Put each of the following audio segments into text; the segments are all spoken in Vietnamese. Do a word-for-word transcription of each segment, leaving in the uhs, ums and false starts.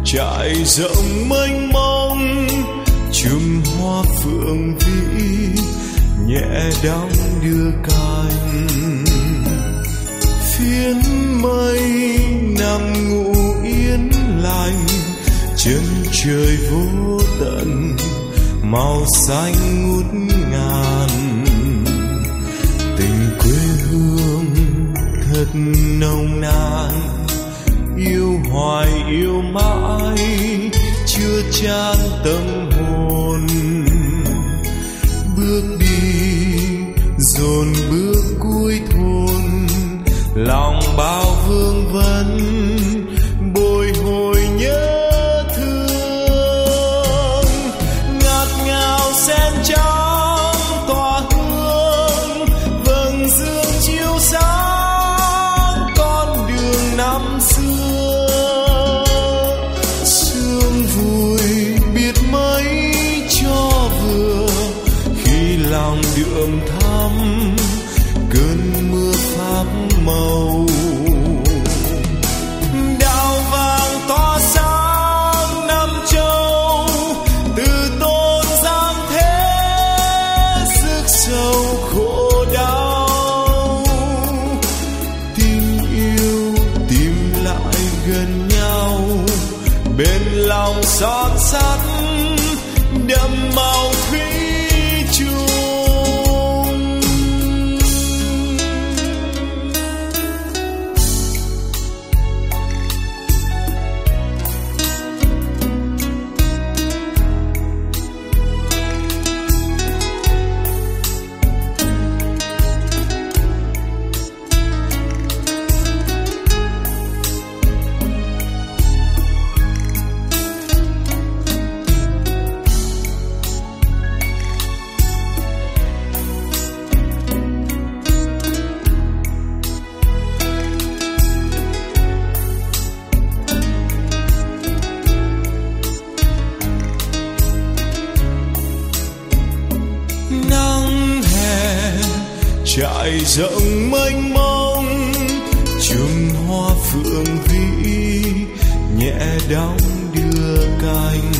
trải rộng mênh mông, chùm hoa phượng vĩ nhẹ đong đưa cánh. Phiến mây nằm ngủ yên lành, chân trời vô tận màu xanh ngút ngàn. Tình quê hương thật nồng nàn, yêu hoài yêu mãi chưa chan tâm hồn. Bước đi dồn bước cuối thôn, lòng bao vương vấn bồi hồi nhớ thương. Ngạt ngào sen trong tỏa hương, vầng dương chiếu sáng con đường năm xưa. Sương vui biết mấy cho vừa, khi lòng đượm thắm cơn mưa pháp màu. Đào vàng tỏa sáng năm châu, từ tôn giang thế sức sâu khổ đau. Tình yêu tìm lại gần nhau, bên lòng son sắt đậm màu thủy chung. Trải rộng mênh mông, chùm hoa phượng vĩ nhẹ đong đưa cánh.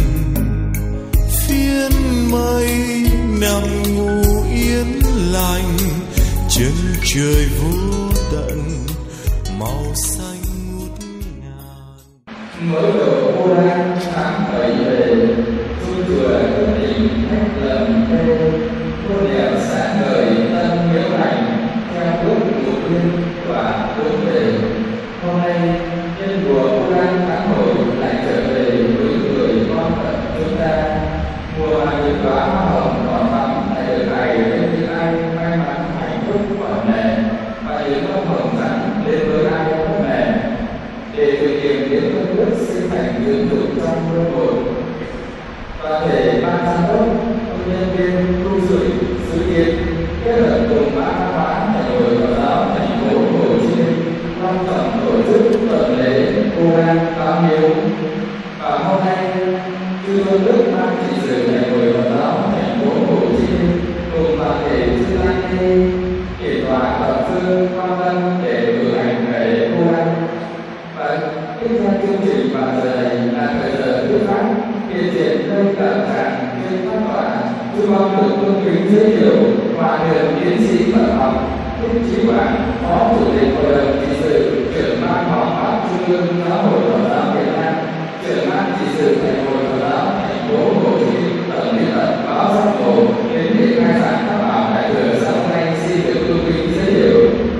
Phiến mây nằm ngủ yên lành, chân trời vô tận màu xanh ngút ngàn. Mới đầu cô đang tháng bảy về, tôi vừa quyết định cách lần theo cô đẹp sáng ngời tân nhớ lành theo bước một đêm và bốn về. Hôm nay nhân mùa cô đang tháng hồi lại trở về với người con phận chúng ta. Mùa những đóa hoa hồng đỏ thắm tại đời này đến những ai may mắn hạnh phúc quả nề, và những bông hồng rắn đến với ai không mề, để thực hiện những đất nước sinh thành dưỡng dục trong luân hồi. Và để ban giám đốc, nhân viên tu sửa sự kiện kết hợp cùng ban văn hóa thành hội Phật giáo thành phố Hồ Chí Minh long trọng tổ chức tuần lễ cô đang tám hiếu. Và hôm nay chư tôn đức ban trị sự thành hội Phật giáo thành phố Hồ Chí Minh cùng toàn thể chư tăng ni kỷ tọa Phật sư quan tâm để cử hành lễ cô đang. Và tiếp theo chương trình vào giờ này là thời giờ thuyết pháp hiện diện nơi cả tràng trên pháp tọa. Tôi mong được tôn kính giới thiệu Hòa thượng tiến sĩ Phật học Thích Trí Quảng, Phó Chủ tịch Hội đồng trị sự, trưởng ban họp pháp Trung ương Giáo hội Phật giáo Việt Nam, trưởng ban trị sự thành hội Phật giáo thành phố Hồ Chí Minh, tổng biên tập báo Giác Ngộ đến để khai giảng pháp bảo đại thừa. Sau đây xin được tôn kính giới thiệu.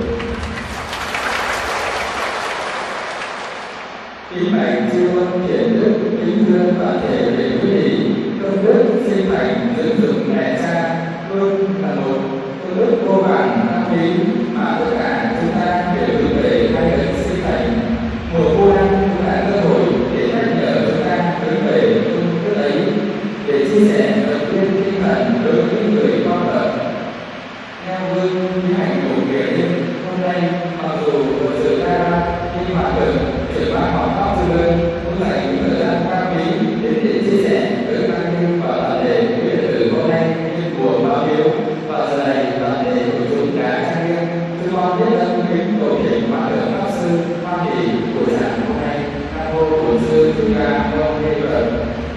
Kính bạch chư tôn hiển đức, kính thưa toàn thể đệ quý vị, công đức sinh thành dưỡng dục mẹ cha luôn là một công đức vô vàn thâm thúy mà tất cả chúng ta đều hướng về hai lần sinh thành. Mùa cô đang cũng là cơ hội để nhắc nhở chúng ta hướng về công đức ấy, để chia sẻ động viên tinh thần đối với những người con Phật. Theo gương thi hành của Kiều Linh, hôm nay mặc dù của sự ta nhưng mà được trưởng ban họp pháp Trung ương cũng dành những thời gian cao quý đến để chia sẻ với tăng ni và toàn thể quý đệ tử hôm nay nhân mùa báo hiếu. Và giờ này toàn thể của chúng đã trang nghiêm, chúng con biết ơn kính tổ thỉnh hòa thượng pháp sư Hoa Kỳ buổi giảng hôm nay. Nam mô Bổn Sư ca con hay lời.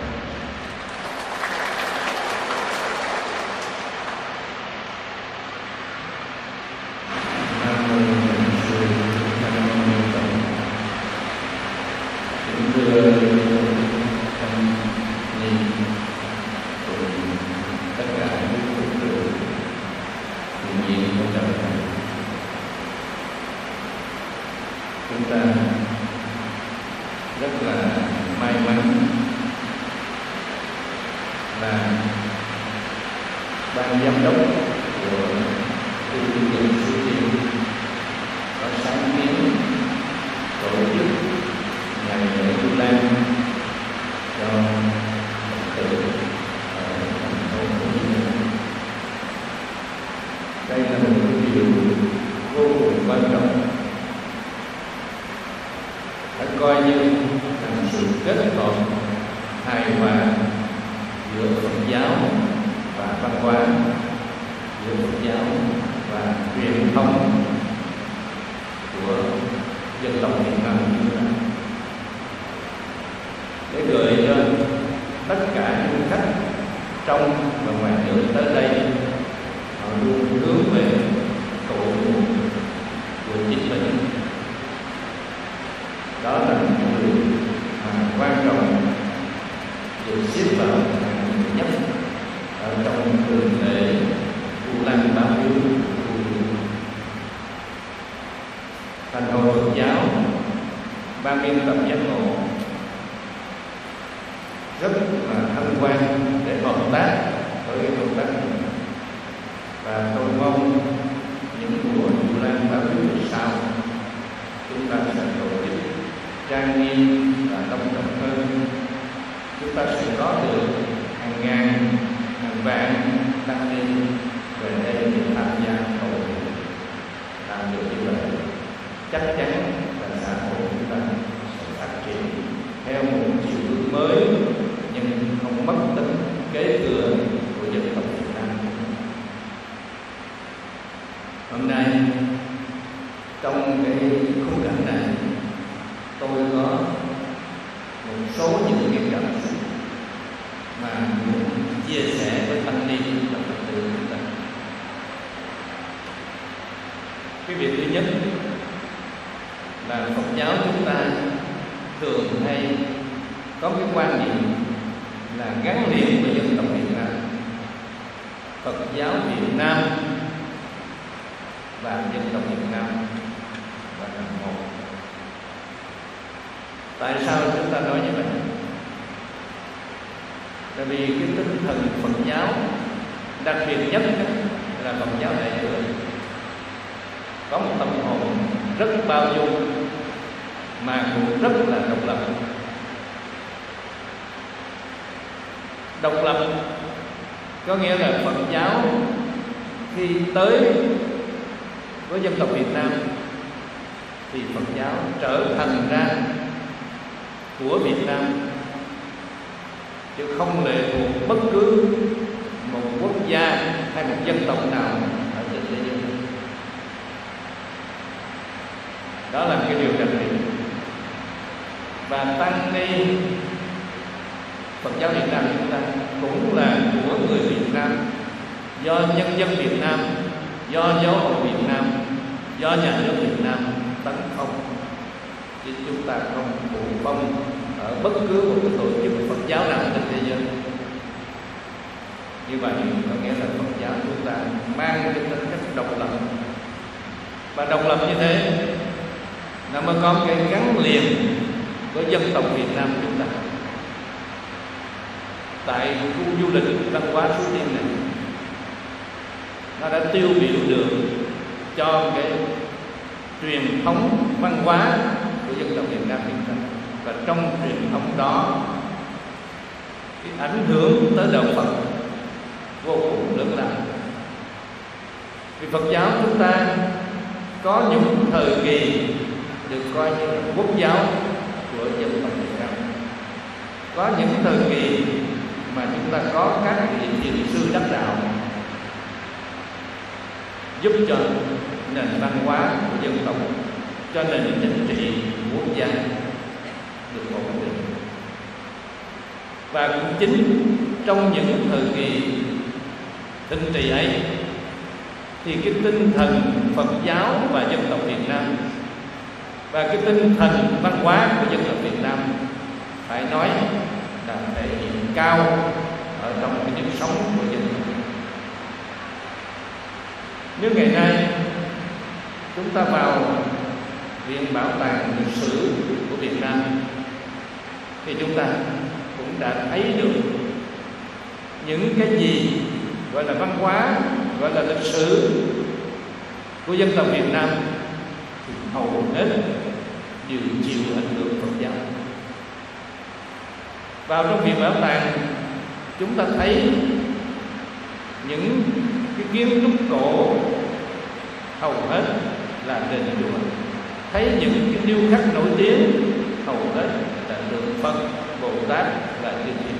Chúng ta rất là may mắn là ban giám đốc của khu kinh doanh Suối Tiên có sáng kiến tổ chức ngày lễ Vu Lan cho Phật tử ở thành phố Hồ Chí Minh. Đây là một điều vô cùng quan trọng, phải coi như là sự kết hợp hài hòa giữa Phật giáo và văn hóa, giữa Phật giáo và truyền thống của dân tộc Việt Nam chúng ta, để gửi cho tất cả những khách trong và ngoài nước tới đây, họ luôn hướng về cội nguồn của chính mình. Đó là một điều mà quan trọng được xếp vào hàng nhất ở trong thường lệ Vu Lan báo hiếu. Thành hội Phật giáo ban biên tập giác ngộ rất là hân hoan để hợp tác với cái công tác này, và tôi mong những mùa Vu Lan báo hiếu sau chúng ta sẽ tổ chức trang nghiêm và long trọng hơn. Chúng ta sẽ có được hàng ngàn, hàng vạn tăng ni về đây để tham gia cầu nguyện. Làm được như vậy, chắc chắn là xã hội chúng ta sẽ phát triển theo một chiều hướng mới, nhưng không mất tính kế thừa của dân tộc Việt Nam. Hôm nay trong cái khung cảnh này, tôi có một số những cái cảm xúc mà muốn chia sẻ với tăng ni và Phật tử chúng ta. Cái việc thứ nhất là Phật giáo chúng ta thường hay có cái quan niệm là gắn liền với dân tộc Việt Nam. Phật giáo Việt Nam và dân tộc Việt Nam là một. Tại sao chúng ta nói như vậy? Tại vì cái tinh thần Phật giáo đặc biệt nhất là Phật giáo Đại thừa có một tâm hồn rất bao dung mà cũng rất là độc lập. Độc lập có nghĩa là Phật giáo khi tới với dân tộc Việt Nam thì Phật giáo trở thành ra của Việt Nam, chứ không lệ thuộc bất cứ một quốc gia hay một dân tộc nào ở trên thế giới. Đó là cái điều đặc biệt. Và tăng ni Phật giáo Việt Nam chúng ta cũng là của người Việt Nam, do nhân dân Việt Nam, do giáo hội Việt Nam, do nhà nước Việt Nam tấn công, chứ chúng ta không phụ phong ở bất cứ một cái tổ chức Phật giáo nào trên thế giới. Như vậy có nghĩa là Phật giáo chúng ta mang cái tính chất độc lập, và độc lập như thế nó mới có cái gắn liền với dân tộc Việt Nam chúng ta. Tại khu du lịch văn hóa Suối Tiên này, nó đã tiêu biểu được cho cái truyền thống văn hóa của dân tộc Việt Nam chúng ta. Và trong truyền thống đó, cái ảnh hưởng tới đạo Phật vô cùng lớn lao. Vì Phật giáo chúng ta có những thời kỳ được coi như là quốc giáo của dân tộc Việt Nam, có những thời kỳ mà chúng ta có các vị thiền sư đắc đạo giúp cho nền văn hóa của dân tộc, cho nền chính trị quốc gia được ổn định. Và cũng chính trong những thời kỳ thịnh trị ấy thì cái tinh thần Phật giáo và dân tộc Việt Nam và cái tinh thần văn hóa của dân tộc Việt Nam phải nói là thể hiện cao ở trong cái nhịp sống của dân tộc. Nếu ngày nay chúng ta vào Viện Bảo tàng Lịch sử của Việt Nam thì chúng ta cũng đã thấy được những cái gì gọi là văn hóa, gọi là lịch sử của dân tộc Việt Nam thì hầu hết đều chịu ảnh hưởng Phật giáo. Vào trong Viện Bảo tàng chúng ta thấy những cái kiến trúc cổ hầu hết là đền chùa, thấy những cái điêu khắc nổi tiếng hầu hết là tượng Phật, Bồ Tát và Chư Thiên.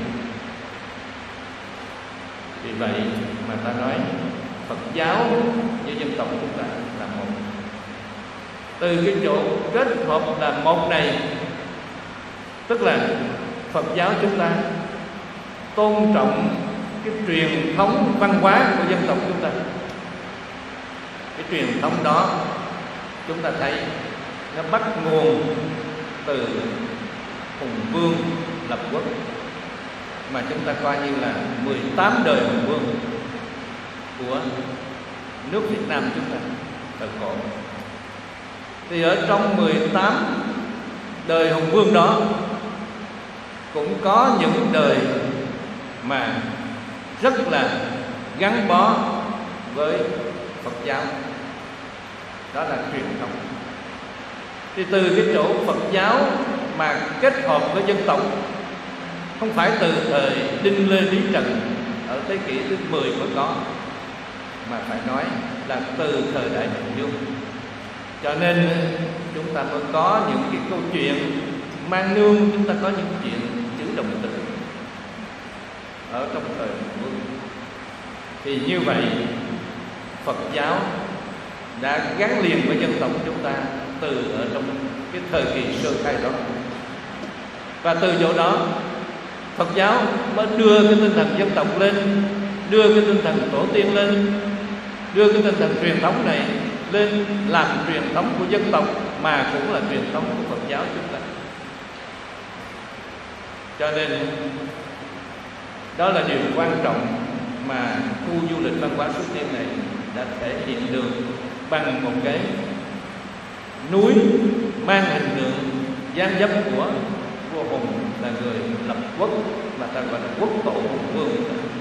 Vì vậy mà ta nói Phật giáo với dân tộc chúng ta là một. Từ cái chỗ kết hợp là một này, tức là Phật giáo chúng ta tôn trọng cái truyền thống văn hóa của dân tộc chúng ta. Cái truyền thống đó chúng ta thấy nó bắt nguồn từ Hùng Vương lập quốc, mà chúng ta coi như là mười tám đời Hùng Vương của nước Việt Nam chúng ta thời cổ. Thì ở trong mười tám đời Hùng Vương đó cũng có những đời mà rất là gắn bó với Phật giáo, đó là truyền thống. Thì từ cái chỗ Phật giáo mà kết hợp với dân tộc, không phải từ thời Đinh Lê Lý Trần ở thế kỷ thứ mười mới có, mà phải nói là từ thời đại Hùng Vương. Cho nên chúng ta mới có những cái câu chuyện mang nương, chúng ta có những chuyện chữ đồng tử ở trong thời Hùng Vương. Thì như vậy Phật giáo đã gắn liền với dân tộc chúng ta từ ở trong cái thời kỳ sơ khai đó. Và từ chỗ đó Phật giáo mới đưa cái tinh thần dân tộc lên, đưa cái tinh thần tổ tiên lên, đưa cái tinh thần truyền thống này lên làm truyền thống của dân tộc, mà cũng là truyền thống của Phật giáo chúng ta. Cho nên đó là điều quan trọng mà khu du lịch văn hóa Suối Tiên này đã thể hiện được bằng một cái núi mang hình tượng dáng dấp của vua Hùng, là người lập quốc mà ta gọi là quốc tổ Hùng Vương.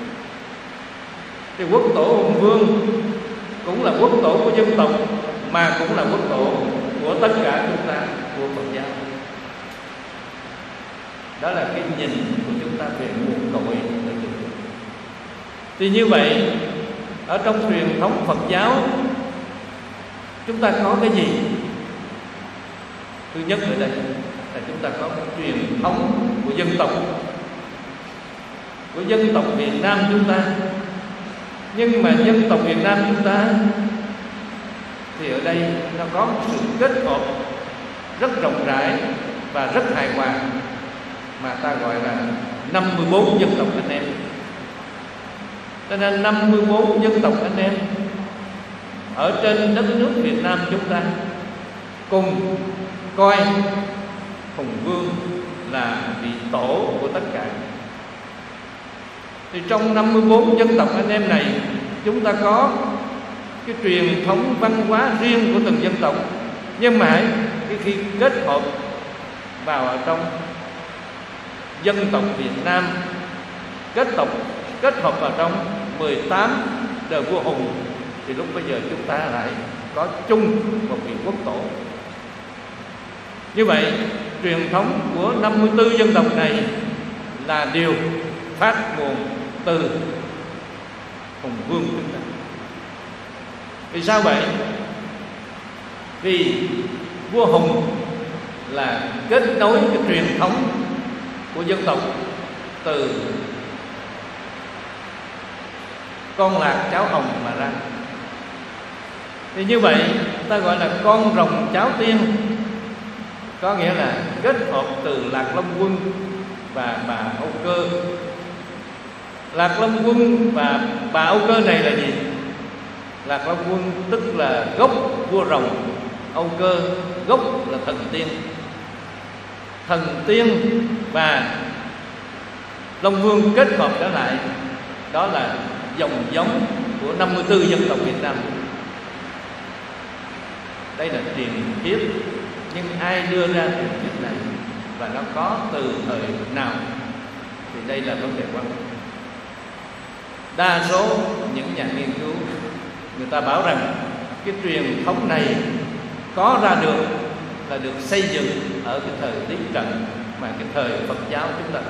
Thì quốc tổ Hùng Vương cũng là quốc tổ của dân tộc, mà cũng là quốc tổ của tất cả chúng ta, của Phật giáo. Đó là cái nhìn của chúng ta về nguồn cội của chúng ta. Thì như vậy ở trong truyền thống Phật giáo chúng ta có cái gì? Thứ nhất ở đây là chúng ta có một truyền thống của dân tộc, của dân tộc Việt Nam chúng ta. Nhưng mà dân tộc Việt Nam chúng ta thì ở đây nó có một sự kết hợp rất rộng rãi và rất hài hòa, mà ta gọi là năm mươi bốn dân tộc anh em. Cho nên năm mươi bốn dân tộc anh em ở trên đất nước Việt Nam chúng ta cùng coi Hùng Vương là vị tổ của tất cả. Thì trong năm mươi bốn dân tộc anh em này, chúng ta có cái truyền thống văn hóa riêng của từng dân tộc, nhưng mà cái khi kết hợp vào ở trong dân tộc Việt Nam, kết tộc kết hợp vào trong mười tám đời vua Hùng, thì lúc bây giờ chúng ta lại có chung một vị quốc tổ. Như vậy truyền thống của năm mươi tư dân tộc này là điều phát nguồn từ Hùng Vương chúng ta. Vì sao vậy? Vì vua Hùng là kết nối cái truyền thống của dân tộc từ con lạc cháu hồng mà ra. Thì như vậy ta gọi là con rồng cháu tiên, có nghĩa là kết hợp từ Lạc Long Quân và bà Âu Cơ. Lạc Long Quân và bà Âu Cơ này là gì? Lạc Long Quân tức là gốc vua rồng, Âu Cơ gốc là thần tiên. Thần tiên và Long Vương kết hợp trở lại, đó là dòng giống của năm mươi tư dân tộc Việt Nam. Đây là truyền thuyết, nhưng ai đưa ra truyền thuyết này và nó có từ thời nào thì đây là vấn đề quan trọng. Đa số những nhà nghiên cứu người ta bảo rằng cái truyền thống này có ra được là được xây dựng ở cái thời Lý Trần, mà cái thời Phật giáo chúng ta đã.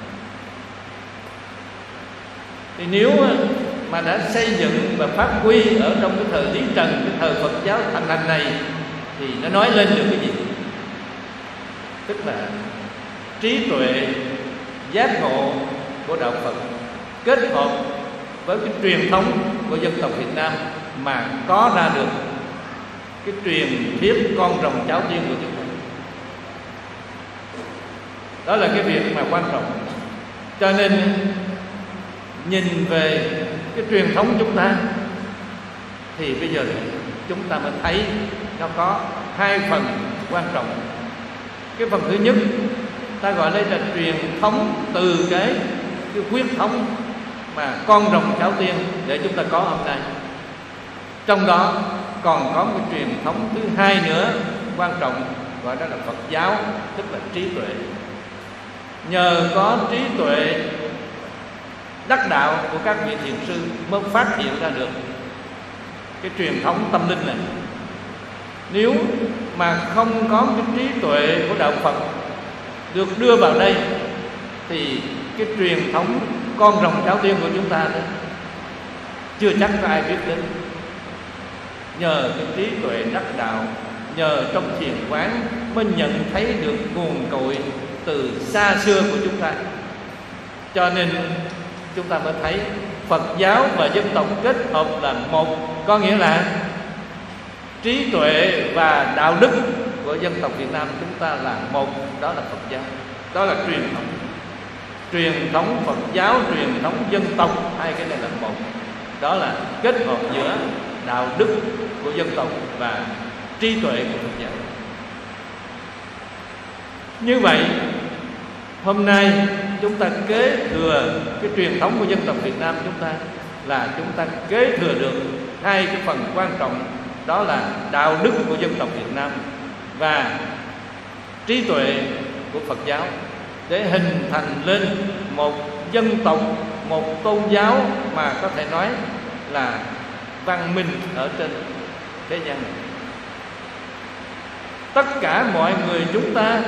Thì nếu mà đã xây dựng và phát huy ở trong cái thời Lý Trần, cái thời Phật giáo thành hành này, thì nó nói lên được cái gì? Tức là trí tuệ giác ngộ của đạo Phật kết hợp với cái truyền thống của dân tộc Việt Nam mà có ra được cái truyền thuyết con rồng cháu tiên của chúng ta. Đó là cái việc mà quan trọng. Cho nên nhìn về cái truyền thống chúng ta thì bây giờ chúng ta mới thấy nó có hai phần quan trọng. Cái phần thứ nhất ta gọi đây là truyền thống từ cái, cái huyết thống mà con rồng cháu tiên để chúng ta có hôm nay. Trong đó còn có một truyền thống thứ hai nữa quan trọng, gọi đó là Phật giáo, tức là trí tuệ. Nhờ có trí tuệ đắc đạo của các vị thiền sư mới phát hiện ra được cái truyền thống tâm linh này. Nếu mà không có cái trí tuệ của đạo Phật được đưa vào đây thì cái truyền thống con rồng cháu tiên của chúng ta đó chưa chắc có ai biết đến. Nhờ cái trí tuệ đắc đạo, nhờ trong thiền quán mới nhận thấy được nguồn cội từ xa xưa của chúng ta. Cho nên chúng ta mới thấy Phật giáo và dân tộc kết hợp là một, có nghĩa là trí tuệ và đạo đức của dân tộc Việt Nam chúng ta là một, đó là Phật giáo. Đó là truyền thống. Truyền thống Phật giáo, truyền thống dân tộc, hai cái này là một. Đó là kết hợp giữa đạo đức của dân tộc và trí tuệ của Phật giáo. Như vậy hôm nay chúng ta kế thừa cái truyền thống của dân tộc Việt Nam chúng ta là chúng ta kế thừa được hai cái phần quan trọng, đó là đạo đức của dân tộc Việt Nam và trí tuệ của Phật giáo, để hình thành lên một dân tộc, một tôn giáo mà có thể nói là văn minh ở trên thế gian này. Tất cả mọi người chúng ta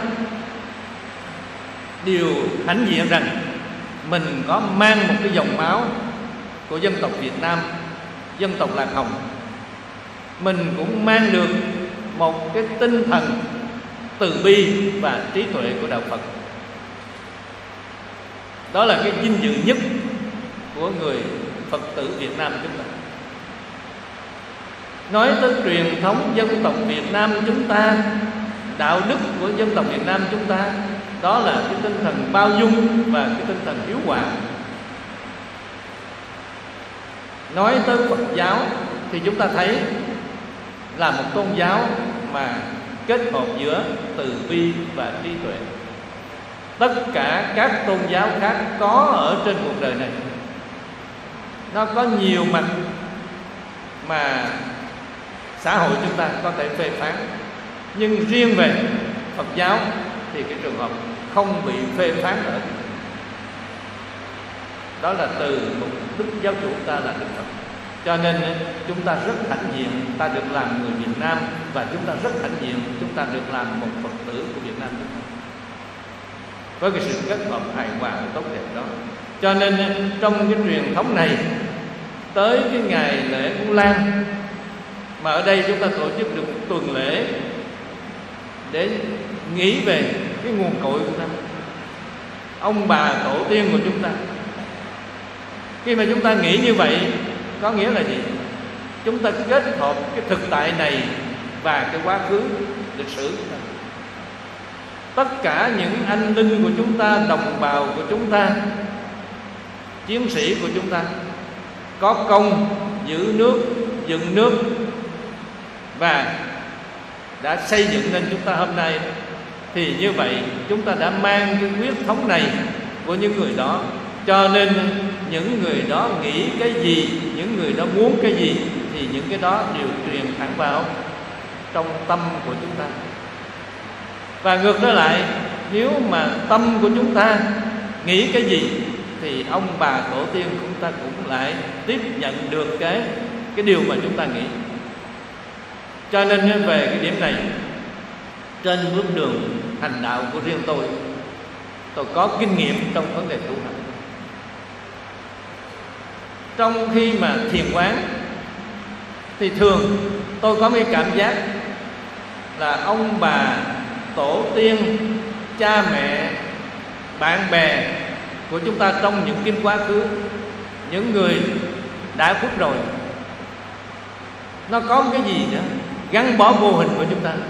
đều hãnh diện rằng mình có mang một cái dòng máu của dân tộc Việt Nam, dân tộc Lạc Hồng. Mình cũng mang được một cái tinh thần từ bi và trí tuệ của đạo Phật. Đó là cái vinh dự nhất của người Phật tử Việt Nam chúng ta. Nói tới truyền thống dân tộc Việt Nam chúng ta, đạo đức của dân tộc Việt Nam chúng ta, đó là cái tinh thần bao dung và cái tinh thần hiếu hòa. Nói tới Phật giáo thì chúng ta thấy là một tôn giáo mà kết hợp giữa từ bi và trí tuệ. Tất cả các tôn giáo khác có ở trên cuộc đời này, nó có nhiều mặt mà xã hội chúng ta có thể phê phán, nhưng riêng về Phật giáo thì cái trường hợp không bị phê phán ở. Đó là từ một đức giáo chủ ta là Đức Phật. Cho nên chúng ta rất hãnh diện ta được làm người Việt Nam, và chúng ta rất hãnh diện chúng ta được làm một Phật tử của Việt Nam với cái sự kết hợp hài hòa tốt đẹp đó. Cho nên trong cái truyền thống này, tới cái ngày lễ Vu Lan mà ở đây chúng ta tổ chức được một tuần lễ để nghĩ về cái nguồn cội của ta, ông bà tổ tiên của chúng ta. Khi mà chúng ta nghĩ như vậy, có nghĩa là gì? Chúng ta kết hợp cái thực tại này và cái quá khứ lịch sử của ta. tất cả những anh linh của chúng ta, đồng bào của chúng ta, chiến sĩ của chúng ta có công giữ nước, dựng nước và đã xây dựng nên chúng ta hôm nay, thì như vậy chúng ta đã mang cái huyết thống này của những người đó. Cho nên những người đó nghĩ cái gì, những người đó muốn cái gì, thì những cái đó đều truyền thẳng vào trong tâm của chúng ta. Và ngược trở lại, nếu mà tâm của chúng ta nghĩ cái gì thì ông bà tổ tiên chúng ta cũng lại tiếp nhận được cái cái điều mà chúng ta nghĩ. Cho nên về cái điểm này, trên bước đường hành đạo của riêng tôi, tôi có kinh nghiệm trong vấn đề tu hành. Trong khi mà thiền quán thì thường tôi có cái cảm giác là ông bà tổ tiên, cha mẹ, bạn bè của chúng ta trong những kiếp quá khứ, những người đã khuất rồi, nó có cái gì nữa gắn bó vô hình của chúng ta.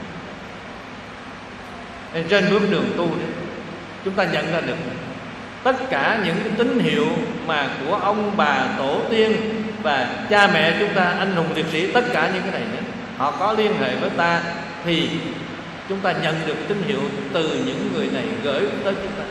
Nên trên bước đường tu đấy, chúng ta nhận ra được tất cả những cái tín hiệu mà của ông bà tổ tiên và cha mẹ chúng ta, anh hùng liệt sĩ, tất cả những cái này nữa, họ có liên hệ với ta, thì chúng ta nhận được tín hiệu từ những người này gửi tới chúng ta.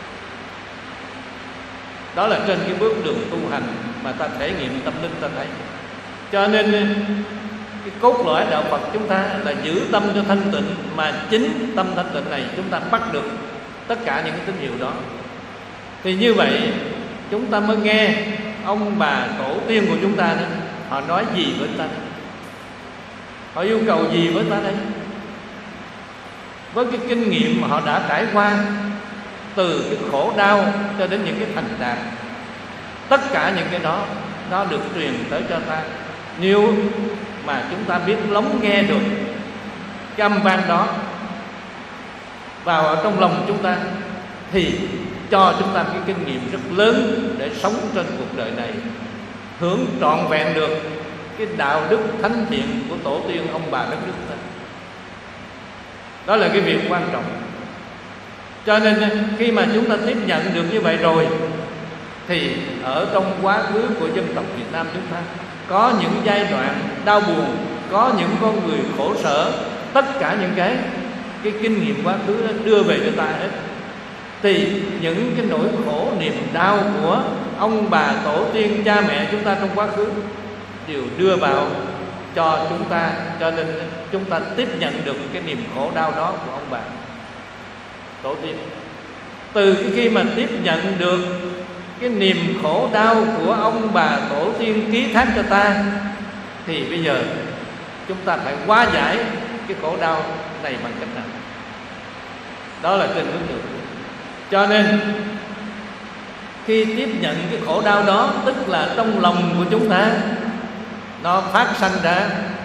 Đó là trên cái bước đường tu hành mà ta thể nghiệm tâm linh ta thấy. Cho nên cái cốt lõi đạo Phật chúng ta là giữ tâm cho thanh tịnh, mà chính tâm thanh tịnh này chúng ta bắt được tất cả những cái tín hiệu đó. Thì như vậy chúng ta mới nghe ông bà tổ tiên của chúng ta đó, họ nói gì với ta, họ yêu cầu gì với ta đây, với cái kinh nghiệm mà họ đã trải qua, từ cái khổ đau cho đến những cái thành đạt. Tất cả những cái đó nó được truyền tới cho ta. Nếu mà chúng ta biết lắng nghe được cái âm vang đó vào ở trong lòng chúng ta, thì cho chúng ta cái kinh nghiệm rất lớn để sống trên cuộc đời này, hưởng trọn vẹn được cái đạo đức thánh thiện của tổ tiên ông bà đất nước ta. Đó là cái việc quan trọng. Cho nên khi mà chúng ta tiếp nhận được như vậy rồi, thì ở trong quá khứ của dân tộc Việt Nam chúng ta có những giai đoạn đau buồn, có những con người khổ sở, tất cả những cái cái kinh nghiệm quá khứ đó đưa về cho ta hết. Thì những cái nỗi khổ niềm đau của ông bà tổ tiên, cha mẹ chúng ta trong quá khứ đều đưa vào cho chúng ta. Cho nên chúng ta tiếp nhận được cái niềm khổ đau đó của ông bà tổ tiên. Từ khi mà tiếp nhận được cái niềm khổ đau của ông bà tổ tiên ký thác cho ta, thì bây giờ chúng ta phải hóa giải cái khổ đau này bằng cách nào? Đó là trên hướng đường. Cho nên khi tiếp nhận cái khổ đau đó, tức là trong lòng của chúng ta nó phát sanh ra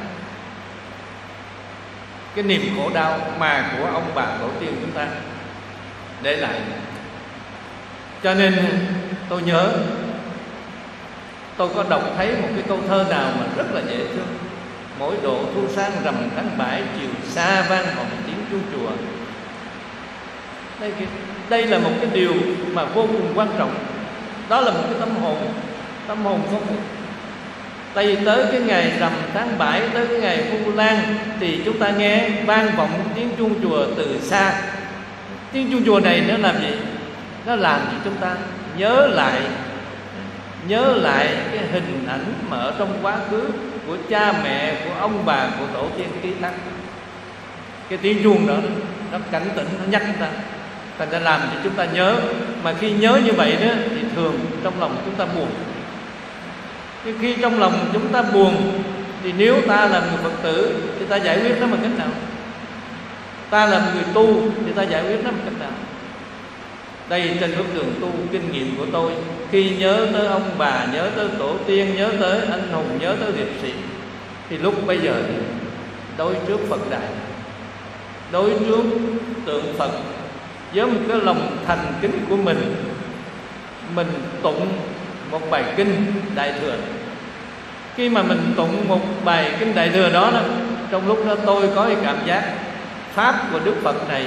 cái niềm khổ đau mà của ông bà tổ tiên chúng ta để lại. Cho nên tôi nhớ tôi có đọc thấy một cái câu thơ nào mà rất là dễ thương: mỗi độ thu sang rằm tháng bảy, chiều xa vang vọng tiếng chuông chùa. Đây, đây là một cái điều mà vô cùng quan trọng. Đó là một cái tâm hồn, tâm hồn không. Tại vì tới cái ngày rằm tháng bảy, tới cái ngày Vu Lan, thì chúng ta nghe vang vọng tiếng chuông chùa từ xa. Tiếng chuông chùa này nó làm gì? Nó làm cho chúng ta nhớ lại Nhớ lại cái hình ảnh mà ở trong quá khứ của cha mẹ, của ông bà, của tổ tiên ký thác. Cái tiếng chuông đó nó cảnh tỉnh, nó nhắc chúng ta, thành ra làm cho chúng ta nhớ. Mà khi nhớ như vậy đó, thì thường trong lòng chúng ta buồn. Khi, khi trong lòng chúng ta buồn, thì nếu ta là người Phật tử thì ta giải quyết nó bằng cách nào? Ta là người tu thì ta giải quyết nó bằng cách nào? Đây, trên bước đường tu, kinh nghiệm của tôi, khi nhớ tới ông bà, nhớ tới tổ tiên, nhớ tới anh hùng, nhớ tới liệt sĩ, thì lúc bây giờ đối trước Phật Đại, đối trước tượng Phật, với một cái lòng thành kính của mình, mình tụng một bài kinh Đại Thừa. Khi mà mình tụng một bài kinh Đại Thừa đó, đó trong lúc đó tôi có cái cảm giác pháp của Đức Phật này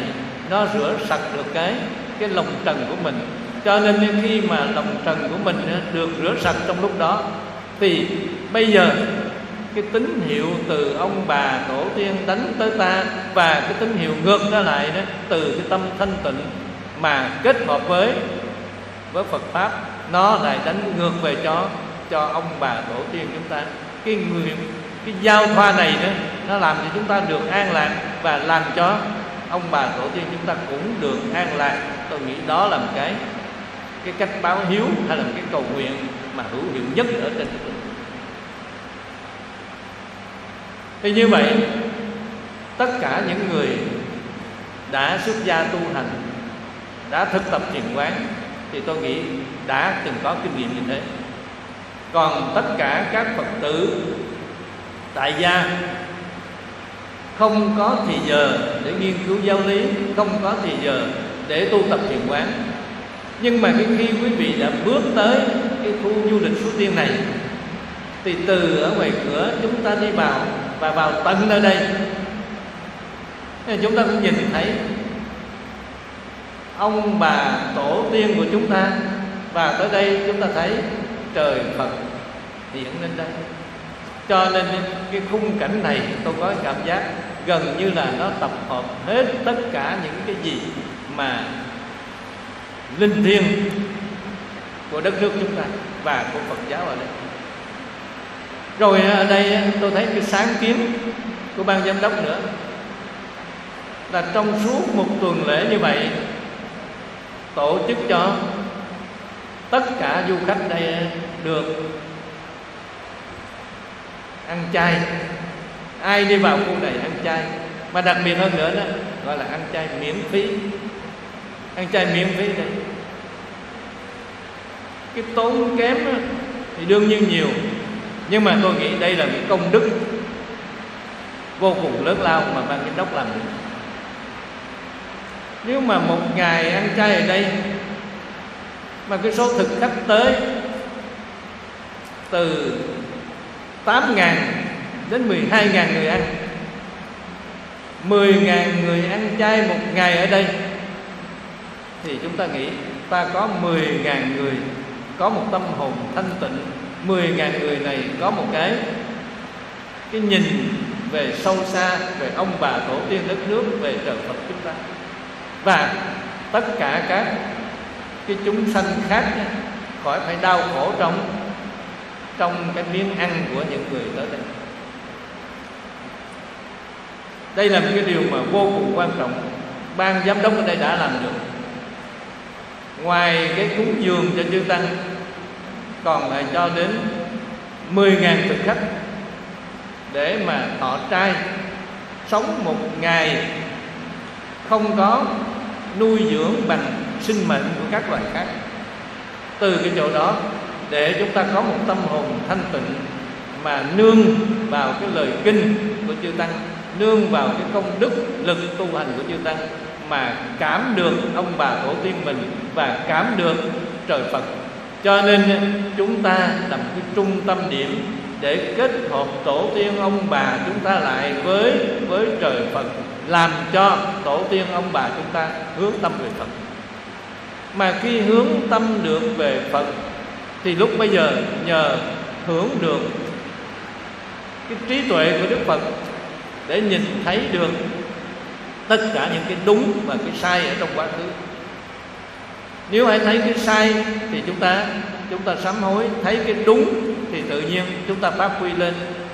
nó rửa sạch được cái cái lòng trần của mình. Cho nên khi mà lòng trần của mình được rửa sạch trong lúc đó, thì bây giờ cái tín hiệu từ ông bà tổ tiên đánh tới ta, và cái tín hiệu ngược trở lại đó từ cái tâm thanh tịnh mà kết hợp với với Phật pháp, nó lại đánh ngược về cho cho ông bà tổ tiên chúng ta. Cái người cái giao thoa này đó, nó làm cho chúng ta được an lạc, và làm cho ông bà tổ tiên chúng ta cũng được an lạc. Tôi nghĩ đó là một cái cái cách báo hiếu, hay là một cái cầu nguyện mà hữu hiệu nhất ở trên cái. Thì như vậy, tất cả những người đã xuất gia tu hành, đã thực tập thiền quán, thì tôi nghĩ đã từng có kinh nghiệm như thế. Còn tất cả các Phật tử tại gia không có thì giờ để nghiên cứu giáo lý, không có thì giờ để tu tập thiền quán, nhưng mà khi quý vị đã bước tới cái khu du lịch Suối Tiên này, thì từ ở ngoài cửa chúng ta đi vào và vào tận nơi đây, chúng ta cũng nhìn thấy ông bà tổ tiên của chúng ta. Và tới đây chúng ta thấy trời Phật hiện lên đây. Cho nên cái khung cảnh này tôi có cảm giác gần như là nó tập hợp hết tất cả những cái gì mà linh thiêng của đất nước chúng ta và của Phật giáo ở đây. Rồi ở đây tôi thấy cái sáng kiến của ban giám đốc nữa, là trong suốt một tuần lễ như vậy, tổ chức cho tất cả du khách đây được ăn chay. Ai đi vào khu này ăn chay, mà đặc biệt hơn nữa đó, gọi là ăn chay miễn phí. Ăn chay miễn phí đây, cái tốn kém thì đương nhiên nhiều, nhưng mà tôi nghĩ đây là cái công đức vô cùng lớn lao mà ban giám đốc làm được. Nếu mà một ngày ăn chay ở đây mà cái số thực khách tới từ tám ngàn đến mười hai ngàn người ăn, mười ngàn người ăn chay một ngày ở đây, thì chúng ta nghĩ ta có mười ngàn người có một tâm hồn thanh tịnh. Mười ngàn người này có một cái cái nhìn về sâu xa, về ông bà tổ tiên đất nước, về trời Phật chúng ta. Và tất cả các cái chúng sanh khác khỏi phải đau khổ trong trong cái miếng ăn của những người tới đây. Đây là một cái điều mà vô cùng quan trọng, ban giám đốc ở đây đã làm được. Ngoài cái cúng dường cho chư tăng, còn lại cho đến mười ngàn thực khách để mà thọ trai, sống một ngày không có nuôi dưỡng bằng sinh mệnh của các loài khác. Từ cái chỗ đó để chúng ta có một tâm hồn thanh tịnh, mà nương vào cái lời kinh của chư tăng, nương vào cái công đức lực tu hành của chư tăng, mà cảm được ông bà tổ tiên mình và cảm được trời Phật. Cho nên chúng ta là một cái trung tâm điểm để kết hợp tổ tiên ông bà chúng ta lại với với trời Phật, làm cho tổ tiên ông bà chúng ta hướng tâm về Phật. Mà khi hướng tâm được về Phật thì lúc bây giờ nhờ hưởng được cái trí tuệ của Đức Phật để nhìn thấy được tất cả những cái đúng và cái sai ở trong quá khứ. Nếu ai thấy cái sai thì chúng ta chúng ta sám hối, thấy cái đúng thì tự nhiên chúng ta phát huy lên.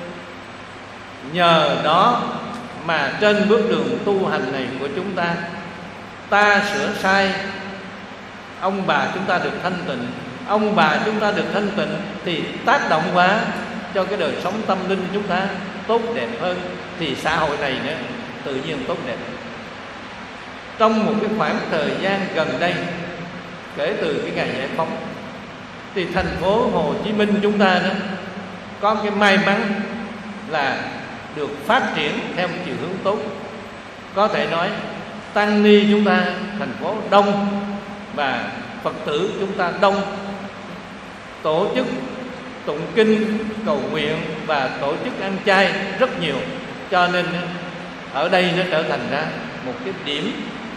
Nhờ đó mà trên bước đường tu hành này của chúng ta, ta sửa sai, ông bà chúng ta được thanh tịnh. Ông bà chúng ta được thanh tịnh thì tác động quá cho cái đời sống tâm linh chúng ta tốt đẹp hơn, thì xã hội này nữa tự nhiên tốt đẹp. Trong một cái khoảng thời gian gần đây, kể từ cái ngày giải phóng, thì thành phố Hồ Chí Minh chúng ta đó có cái may mắn là được phát triển theo một chiều hướng tốt. Có thể nói tăng ni chúng ta thành phố đông và Phật tử chúng ta đông, tổ chức tụng kinh, cầu nguyện và tổ chức ăn chay rất nhiều. Cho nên ở đây nó trở thành ra một cái điểm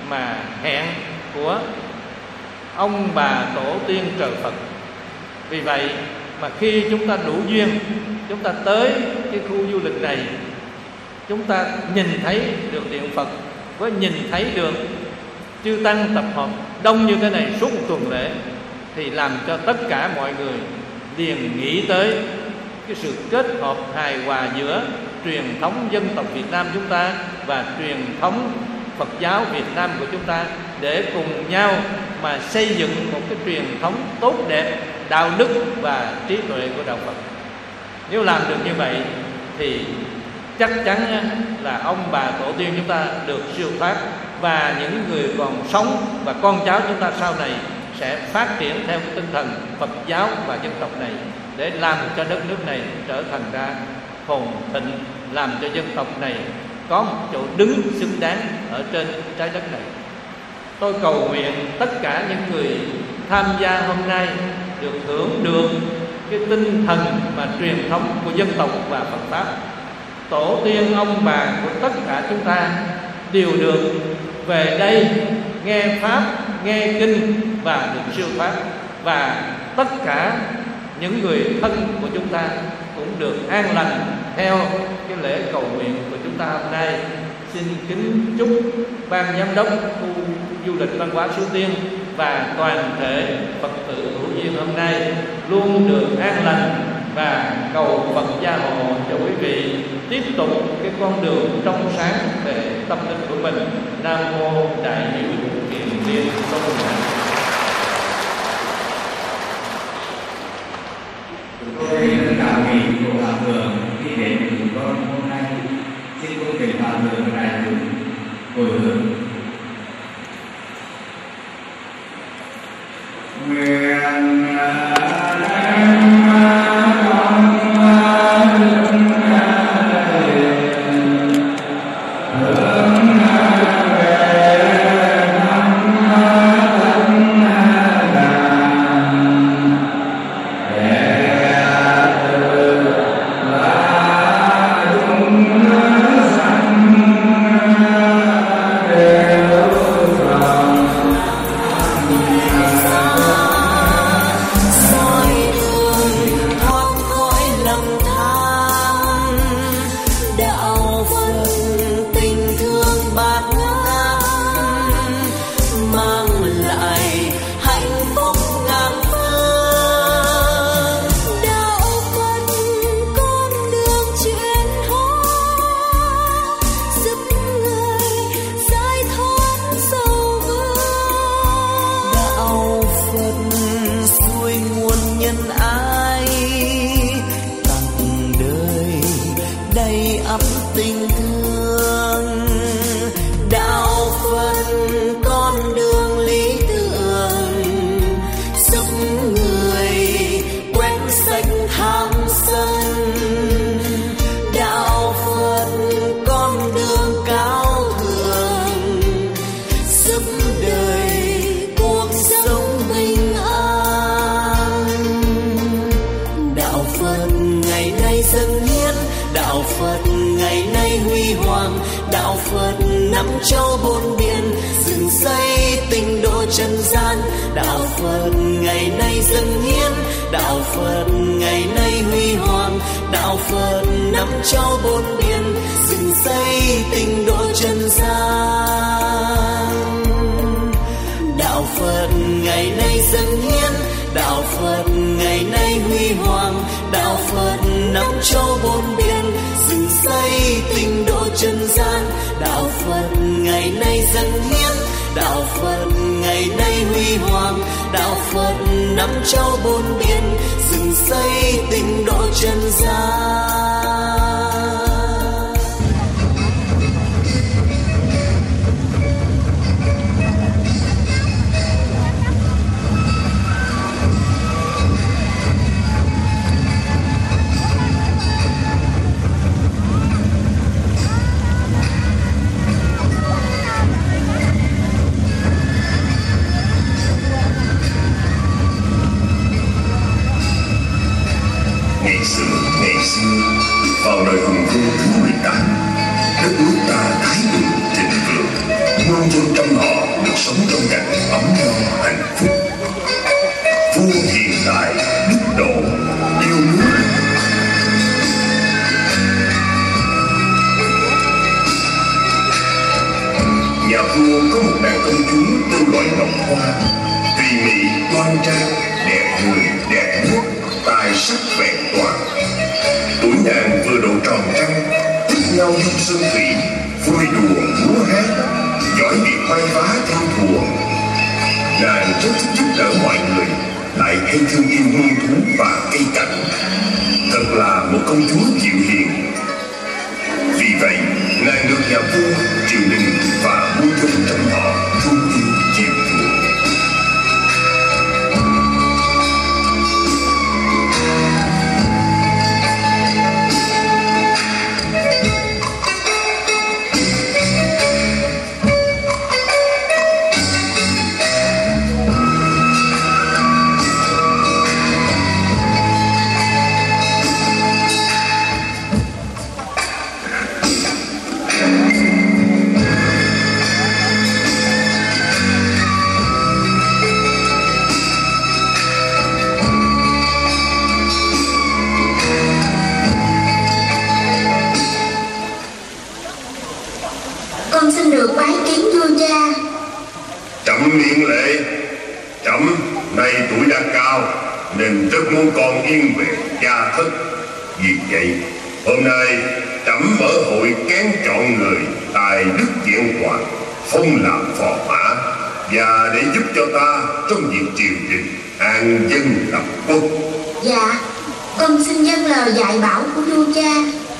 mà hẹn của ông bà tổ tiên trời Phật. Vì vậy mà khi chúng ta đủ duyên, chúng ta tới cái khu du lịch này, chúng ta nhìn thấy được điện Phật, với nhìn thấy được chư tăng tập hợp đông như thế này suốt một tuần lễ, thì làm cho tất cả mọi người liền nghĩ tới cái sự kết hợp hài hòa giữa truyền thống dân tộc Việt Nam chúng ta và truyền thống Phật giáo Việt Nam của chúng ta, để cùng nhau mà xây dựng một cái truyền thống tốt đẹp, đạo đức và trí tuệ của đạo Phật. Nếu làm được như vậy thì chắc chắn là ông bà tổ tiên chúng ta được siêu thoát, và những người còn sống và con cháu chúng ta sau này sẽ phát triển theo cái tinh thần Phật giáo và dân tộc này, để làm cho đất nước này trở thành ra phồn thịnh, làm cho dân tộc này có một chỗ đứng xứng đáng ở trên trái đất này. Tôi cầu nguyện tất cả những người tham gia hôm nay được hưởng được cái tinh thần và truyền thống của dân tộc và Phật pháp. Tổ tiên ông bà của tất cả chúng ta đều được về đây nghe pháp, nghe kinh và được siêu thoát, và tất cả những người thân của chúng ta cũng được an lành theo cái lễ cầu nguyện của chúng ta hôm nay. Xin kính chúc ban giám đốc khu du lịch văn hóa Suối Tiên và toàn thể Phật tử hữu duyên hôm nay luôn được an lành, và cầu Phật gia hộ cho quý vị tiếp tục cái con đường trong sáng về tâm linh của mình. Nam mô Đại Hữu Thiện Liên Tông Mạng. Tôi tất cả vị của Hòa Thượng khi đến cùng con hôm nay, xin cung kính Hòa Thượng đại chúng hồi hướng. Nguyện châu bốn biển dựng xây tinh độ trần gian. Đạo Phật ngày nay dâng hiến, đạo Phật ngày nay huy hoàng. Đạo Phật năm châu bốn biển dựng xây tinh độ trần gian. Đạo Phật ngày nay dâng hiến, đạo Phật ngày nay huy hoàng. Đạo Phật năm châu bốn biển dựng xây tinh độ trần gian. Đạo Phật ngày nay dâng hiến, đạo Phật ngày nay huy hoàng. Đạo Phật năm châu bốn biển dựng xây tinh độ trần gian. Vào đời hùng vương thứ mười tám, đất nước ta thái bình thịnh vượng, muôn dân trăm họ sống trong cảnh ấm no hạnh phúc. Vua hiền tài, đức độ, yêu nước. Nhà vua có một đàn công chúa tên gọi Ngọc Hoa, tùy mị, đoan trang, đẹp người, đẹp nước, tài sắc vẹn toàn. Tuổi nàng vừa độ tròn trăng, thích nhau dung sơn thủy, vui đùa múa hát, giỏi việc may vá theo thùa. Nàng rất thích giúp đỡ mọi người, lại hay thương yêu muôn thú và cây cảnh. Thật là một công chúa dịu hiền. Vì vậy, nàng được nhà vua, triều đình và muôn dân trong họ thương yêu chiều chuộng. Con xin được bái kiến vua cha. Trẫm miễn lễ. Trẫm nay tuổi đã cao nên rất muốn con yên về gia thất. Vì vậy hôm nay trẫm mở hội kén chọn người tài đức vẹn toàn, phong làm phò mã, và để giúp cho ta trong việc triều đình an dân lập quốc. Dạ, con xin dâng lời dạy bảo của vua cha.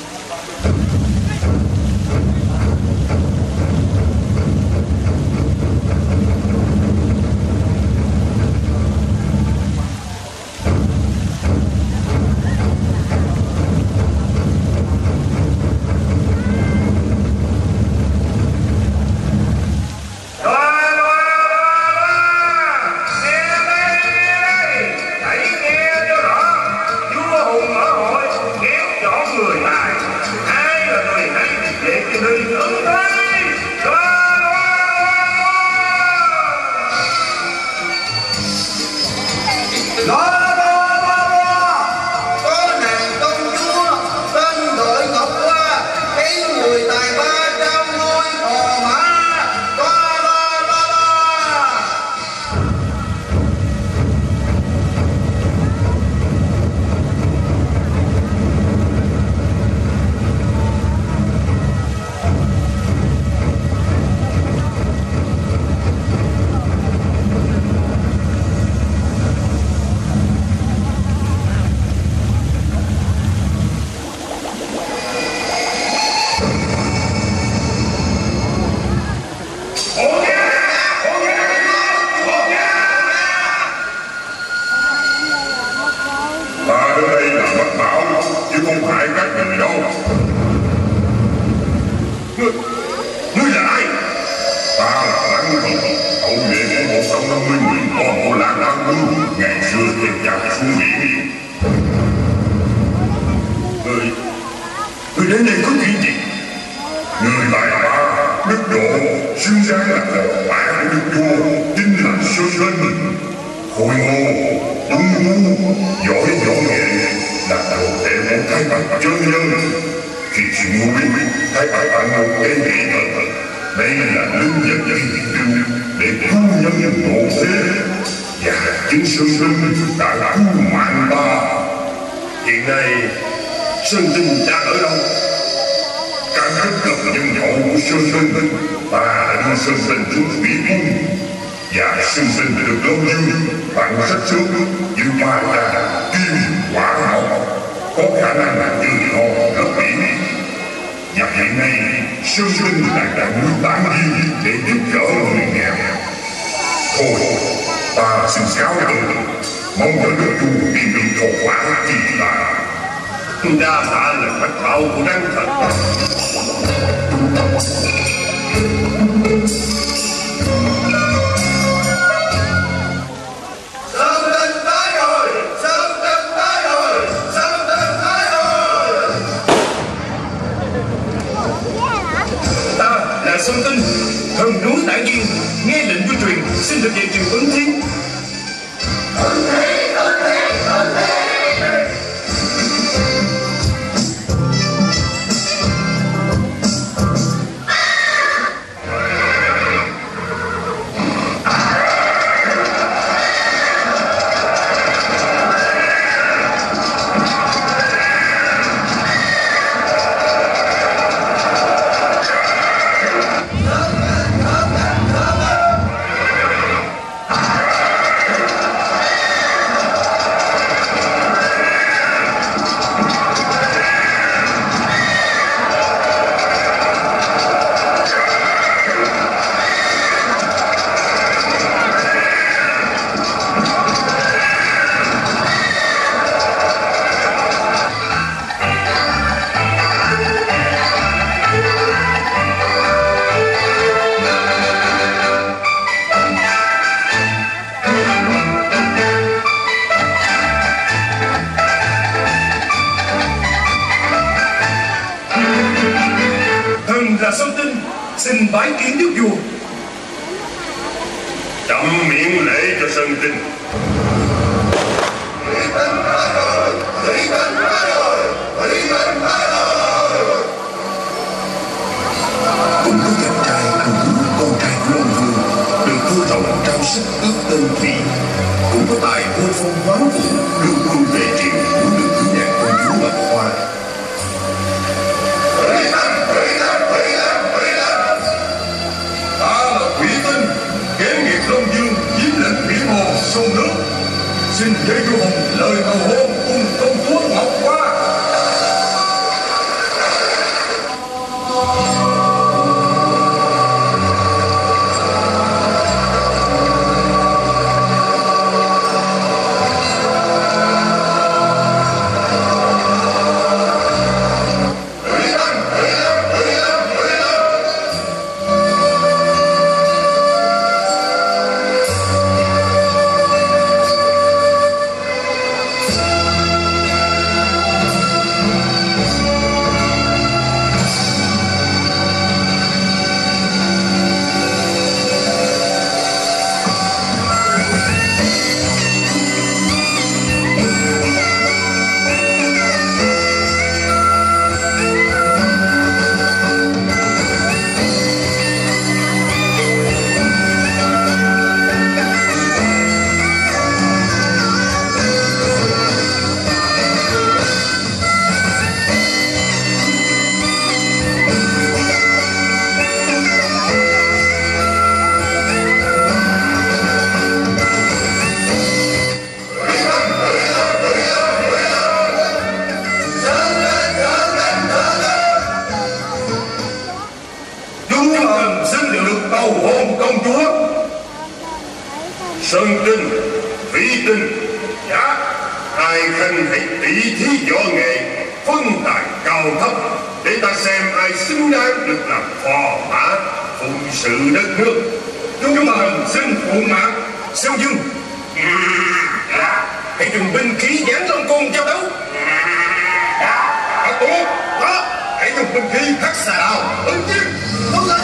Sơn Tinh đang ở đâu? Càng rất cần nhân hậu của Sơn Tinh. Ta đã đưa Sơn Tinh xuống thủy cung, và Sơn Tinh đã được Lâu Dương tặng sách trước như ma trà, kim, quả hậu, có khả năng là chưa cho rất biển. Và hiện nay Sơn Tinh đang đang nuôi tán viên để giúp đỡ người nghèo. Thôi, ta xin cáo từ, mong cho nước chu tìm được thổ quả kỳ lạ. Đa tạ lời mách bảo của đấng thần. Sơn Tinh tới rồi, Sơn Tinh tới rồi, Sơn Tinh tới rồi. Ta là Sơn Tinh, Thần núi Tản Viên nghe lệnh vua truyền xin được về triều ứng thiên. Ứng thiên, ứng thiên, ứng thiên. Xin bái kiến đức vua. Chậm miệng lễ cho Sơn Tinh. Thủy Tinh ra đời, Thủy Tinh ra đời, Thủy Tinh ra đời. Cũng có chàng trai cử con trai của ông vua được vua trọng trao sách ước tên Thủy. Cũng có tài hô phong hoán vũ được quân về triều của được cử nhạc công chúa Bạch Hoa. Thủy Tinh, Thủy Tinh, Thủy Tinh, Thủy Tinh. Ta là Thủy Tinh, kế nghiệp Long Dương, chiếm lệnh Thủy Hồ sông nước. Xin với vua Hùng lời cầu hôn cùng công chúa Ngọc Hoa. Sơn Tinh, Thủy Tinh, dạ, hai khanh hãy tỷ thí võ nghệ, phân tài cao thấp, để ta xem ai xứng đáng được làm phò mã phụng sự đất nước. Chúng thần xin phụ mã. Sao Dương, Dạ, hãy dùng binh khí giáng long côn giao đấu. Hạ Tú, đó, hãy dùng binh khí hắc xà đào ứng chiến. Tốt lên.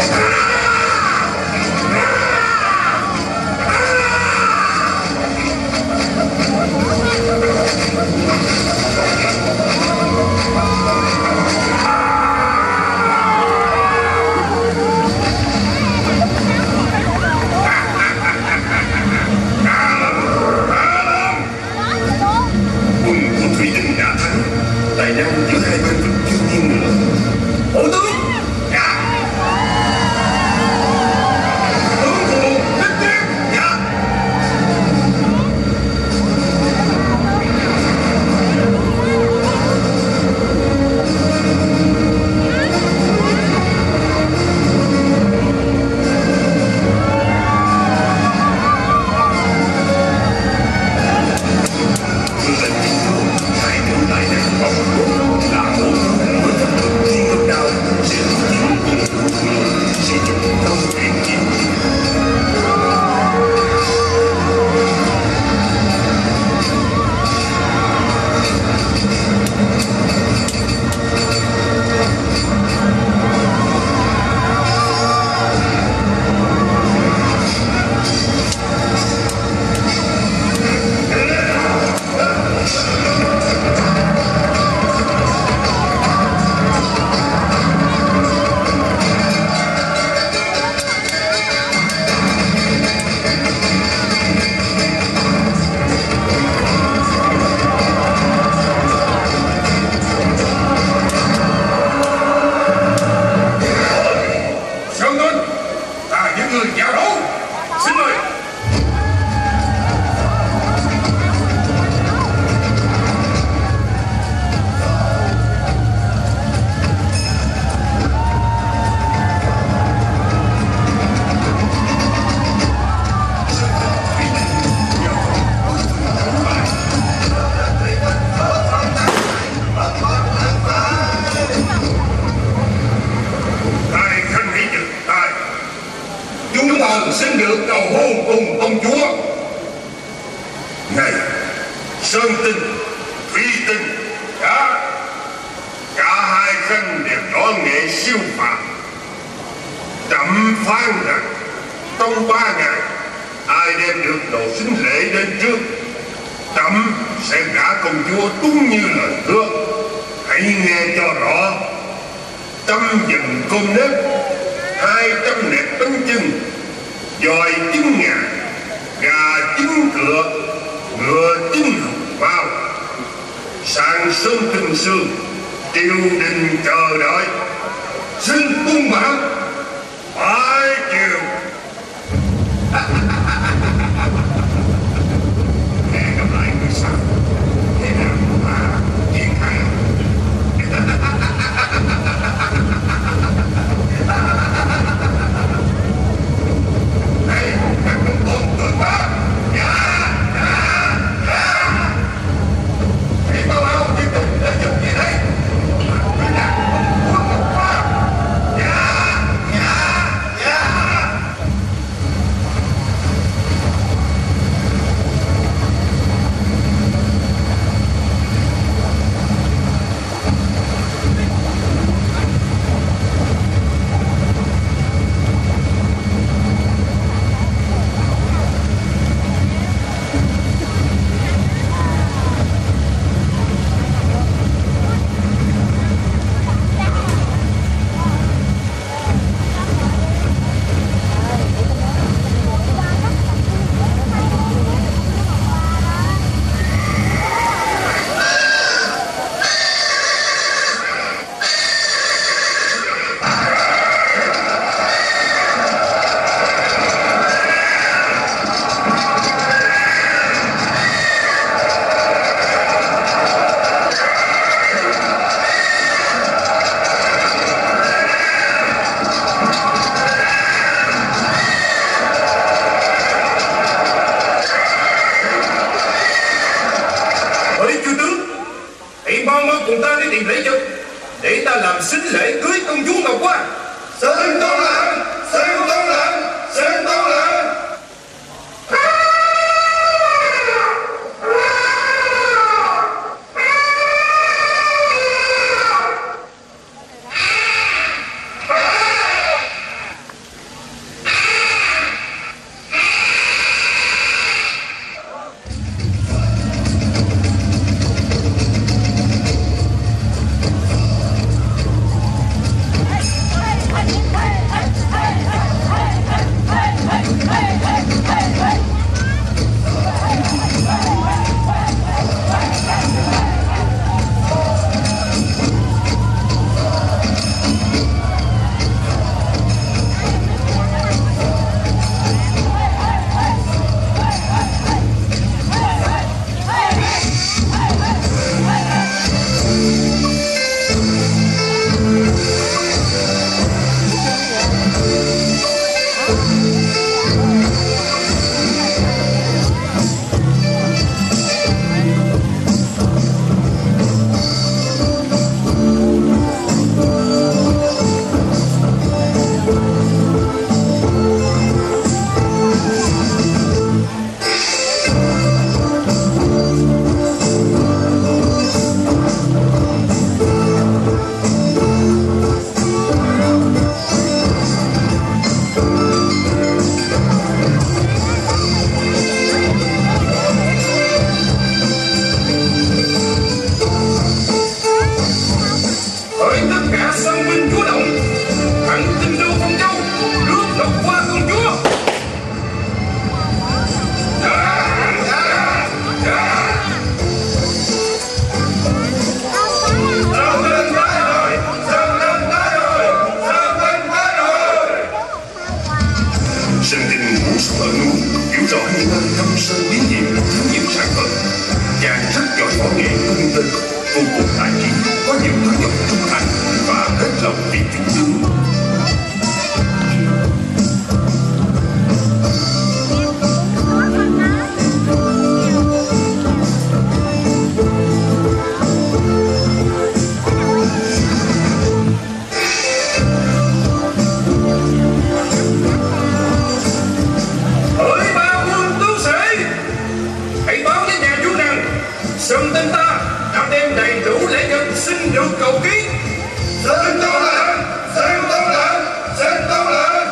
xin được cầu hôn cùng công chúa. Này Sơn Tinh, Phi Tinh, cả cả hai khanh đều có nghệ siêu phàm. Trẫm phán rằng trong ba ngày ai đem được đồ sính lễ đến trước, trẫm sẽ gả công chúa đúng như lời hứa. Hãy nghe cho rõ: trăm dần cơm nếp, hai trăm nẹp bánh chưng, dòi chín ngàn, gà chín cựa, ngựa chín hồng bao. Sáng sớm tinh sương, triều đình chờ đợi, xin cung báo phải chiều. Hẹn gặp lại người sau. Thế nào mà triển khai? Này, các con tốt được ta. Dạ, dạ, dạ. Hãy báo báo tiếp tục để chụp gì đấy. Người nào không muốn một qua. Dạ. rõ những năm thâm sơn biến nhiệm thiếu nhiều sản phẩm. Chàng rất giỏi võ nghệ cung tên, vô cùng tài trí, có nhiều thứ nhọc trung thành và hết lòng vì chủ tướng. Sơn Tinh ta đã đem đầy đủ lễ vật xin được cầu ký. Sơn Tâu lệnh, Sơn Tâu lệnh, Sơn Tâu lệnh.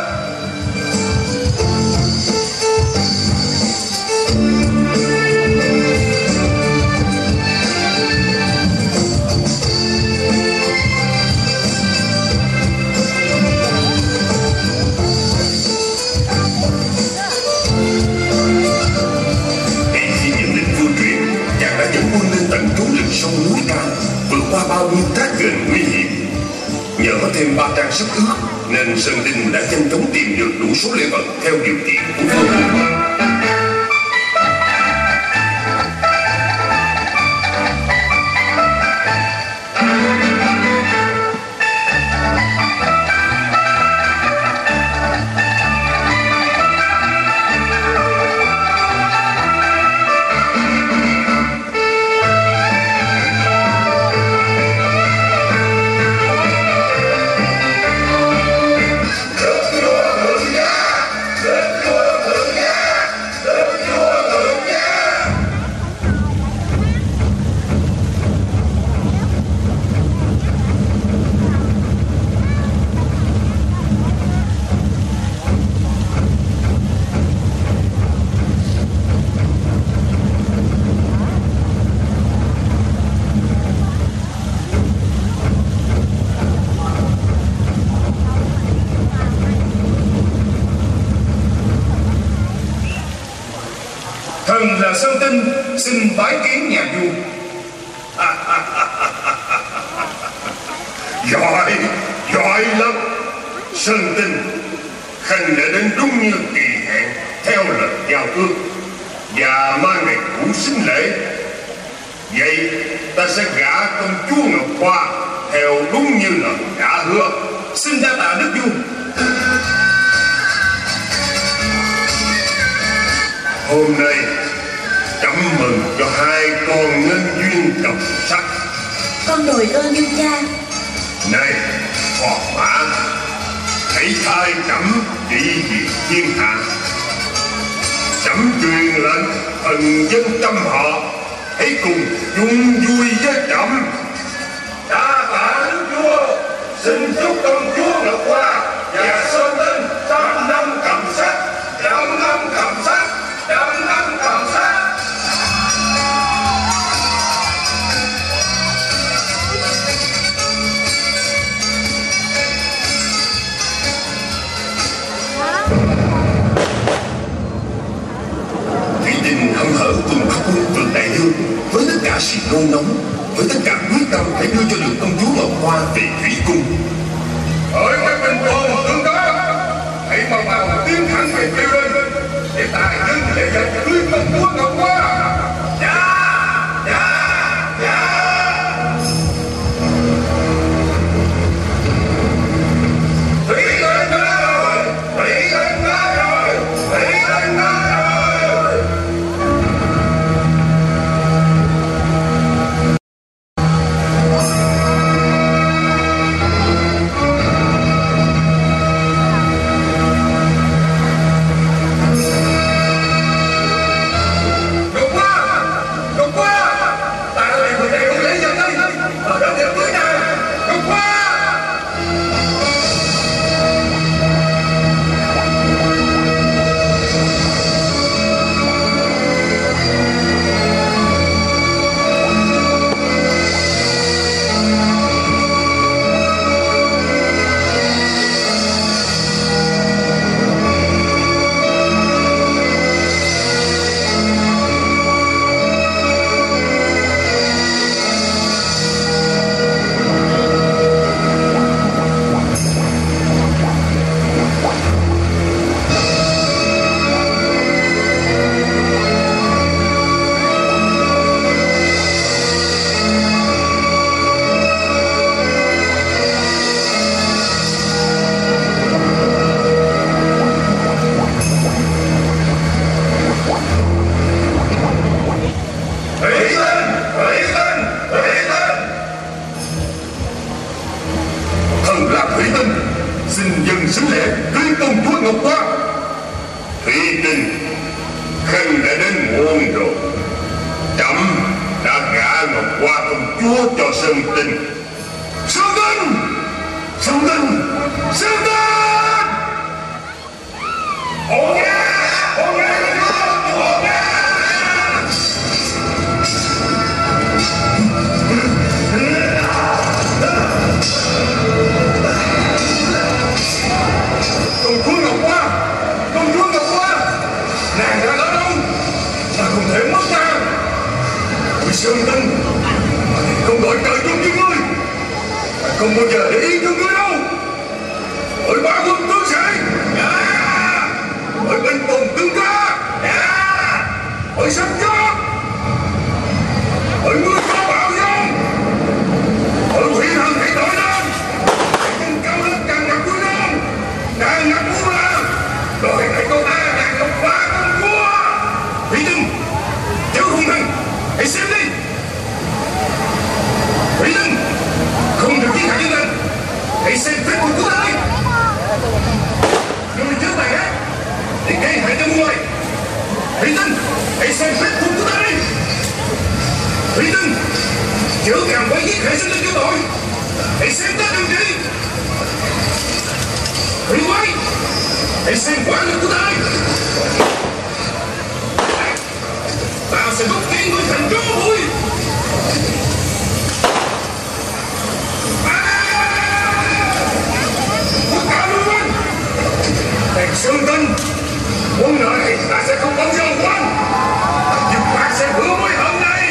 Tận trú rừng sâu núi cao, vượt qua bao nhiêu thác gần nguy hiểm. Nhờ có thêm ba trang sách ước nên Sơn Tinh đã nhanh chóng tìm được đủ số lễ vật theo điều kiện của vua. Thần là Sơn Tinh, xin bái kiến nhà vua. Giỏi, giỏi lắm. Sơn Tinh, Khanh đã đến đúng như kỳ hẹn theo lời giao ước và mang ngày cũ sinh lễ. Vậy ta sẽ gả công chúa Ngọc Hoa theo đúng như lời đã hứa. Xin đa tạ đức vua. Hôm nay chấm mừng cho hai con nhân duyên cầm sắc. Con đồi ơn vua cha. Này Phò Mã, hãy thay chấm trị vì thiên hạ. Chấm truyền lệnh thần dân trăm họ, hãy cùng chung vui với chấm. Đa tạ đức vua. Xin chúc công chúa Ngọc Hoa và Sơn Tinh trăm năm cầm sắc, trăm năm cầm sắc, trăm năm cầm sắc. Thủy Tinh hậm hở cùng khắp muôn vườn đại dương, với tất cả sự nôn nóng, với tất cả quyết tâm để đưa cho được công chúa Ngọc Hoa về thủy cung. Hỡi các binh tôn tướng đó, hãy mau mau tiến thẳng về kêu lên để tài dân lễ vật cưới công chúa Ngọc Hoa. Dạ, dạ, dạ. Thủy lên đó rồi, thủy lên đó rồi, thủy lên đó rồi. công chúa Ngọc Hoa. Thủy Tinh, Khanh đã đến muộn rồi. Trẫm đã gả Ngọc Hoa công chúa cho Sơn Tinh. Sơn Tinh, Sơn Tinh, Sơn Tinh. Ồ nghe, ồ nghe, ồ nghe. Công chúa Ngọc Hoa, công chúa Ngọc Hoa, nàng đang ở đâu? Ta không thể mất nàng. Ôi Sơn Tinh, không gọi trời chung với ngươi, ta không bao giờ để yên cho ngươi đâu. Ôi ba quân tướng sĩ, dạ. Ôi bên cùng tướng ca, dạ. Ôi sắp chót, ôi mưa có bão giông, ôi thủy thần hãy nổi lên, hãy cùng cao lên càng ngập vui non, càng ngập vui là rồi hãy có ta càng Ngọc Hoa công chúa. Thủy Tinh, chớ hung hăng, hãy xem đi. Thủy Tinh, không được giết hại nhân tình, hãy xem phép thuật của ta đi. Người trước bài hát để gây hại cho người. Thủy Tinh, hãy xem phép thuật của ta đi. Thủy Tinh, chớ càng quấy giết hại sinh linh vô tội, hãy xem ta điều trị. Thủy Quái, hãy xem quả lực của ta đi. Ta sẽ đốt cháy ngươi thành tro bụi. Tất cả lưu quân, thầy Sơn Tinh, món nợ này ta sẽ không bao giờ quên. Nhưng ta sẽ hứa mối hận này.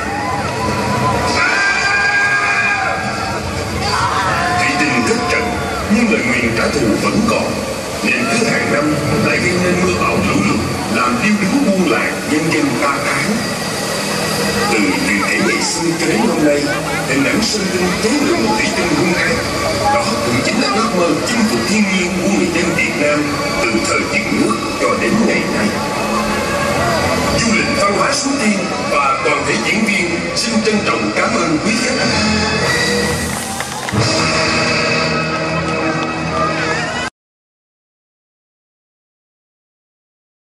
Thủy Tinh thức trận, nhưng lời nguyền trả thù vẫn còn, nên cứ hàng năm lại gây nên mưa bão lũ lụt, làm điêu đứng buôn làng, nhân dân ta tán. Từ truyền thể ngày xưa cho đến hôm nay, hình ảnh Sơn Tinh chế ngự một Thủy Tinh hung ác, đó cũng chính là ước mơ chinh phục thiên nhiên của người dân Việt Nam từ thời dựng nước cho đến ngày nay. Du lịch văn hóa Suối Tiên và toàn thể diễn viên xin trân trọng cảm ơn quý khách.